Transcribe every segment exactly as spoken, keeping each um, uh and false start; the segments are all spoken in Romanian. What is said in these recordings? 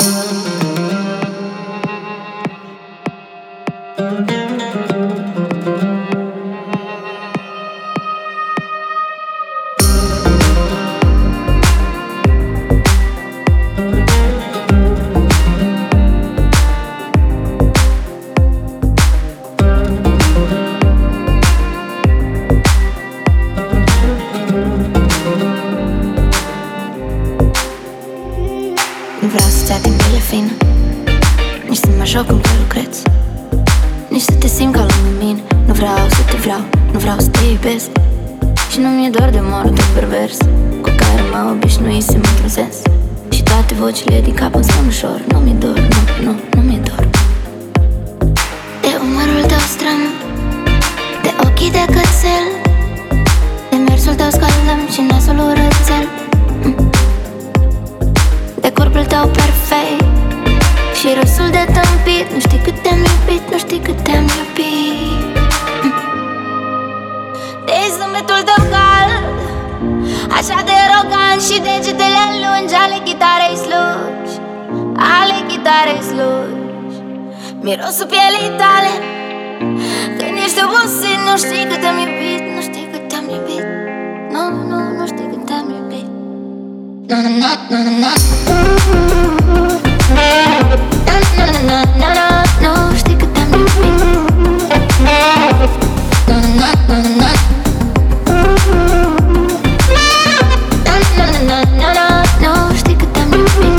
Nu vreau să-ți ating pielea fină, nici să mă joc cum că lucrezi, nici să te simt ca lângă mine. Nu vreau să te vreau, nu vreau să te iubesc. Și nu mi-e doar de umorul tău pervers, cu care mă obișnuisem într-un sens. Și toate vocile din cap îmi spun ușor: nu mi-e dor, nu, nu, nu mi-e dor. De umărul tău stram, de ochii de cățel, de mersul tău scaldăm și nasul urățel, de corpul tău perfect și râsul de tâmpit. Nu știi cât te-am iubit, nu știi cât te-am iubit. De zâmbetul tău cald, așa de arogant, și degetele lungi ale chitarei slugi, ale chitarei slugi. Mirosul pielii tale când ești obosit. Nu știi cât te-am iubit, nu știi cât te-am iubit. Nu, nu, nu știi cât te-am iubit. Na na na na na na. Na na na na na. Nu știi cât te-am iubit. Na na na na na. Na na na na na. Nu știi cât te-am iubit.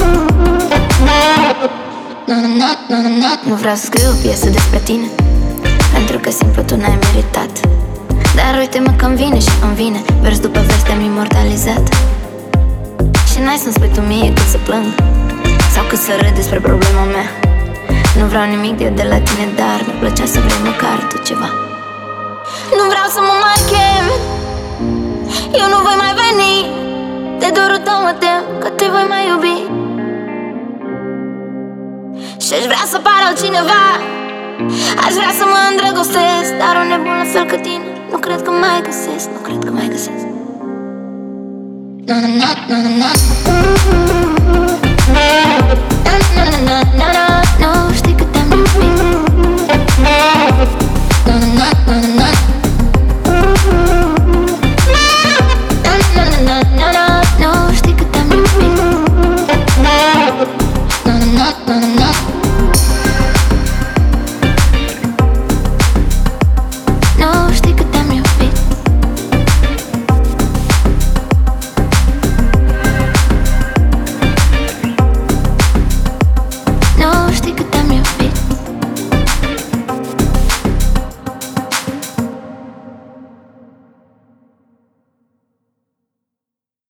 Na na na na na. Nu vreau să scriu o piesă despre tine, pentru că simplu tu n-ai meritat. Dar uite-mă că-mi vine și îmi vine, vers după vers te-am imortalizat. Și n-ai să-mi spui tu mie cât să plâng sau cât să râd despre problema mea. Nu vreau nimic de eu de la tine, dar mi-ar plăcea să vrei măcar tu ceva. Nu vreau să mă mai chem, eu nu voi mai veni. De dorul tău mă tem că te voi mai iubi. Și-aș vrea să par altcineva, aș vrea să mă îndrăgostesc, dar un nebun la fel ca tine nu cred că mai găsesc, nu cred că mai găsesc. Na na na na na.